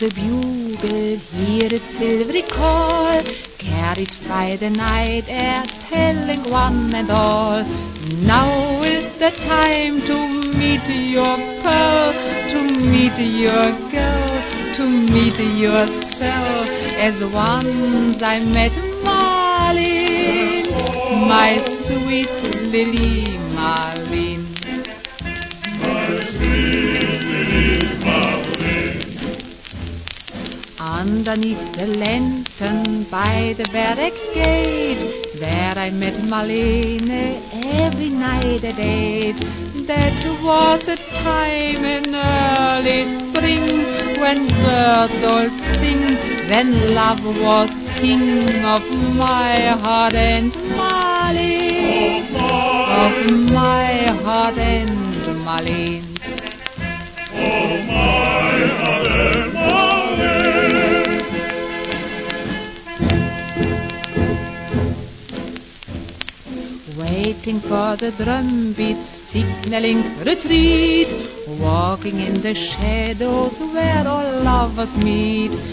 the bugle, hear its silvery call, carried by the night air, telling one and all, now is the time to meet your pearl, to meet your girl, to meet yourself, as once I met Marlene, my sweet Lily Marlene. Underneath the lantern by the barrack gate, there I met Marlene every night at 8. That was a time in early spring, when birds all sing, then love was king of my heart and Marlene, of my heart and Marlene. Waiting for the drum beats, signaling retreat, walking in the shadows where all lovers meet.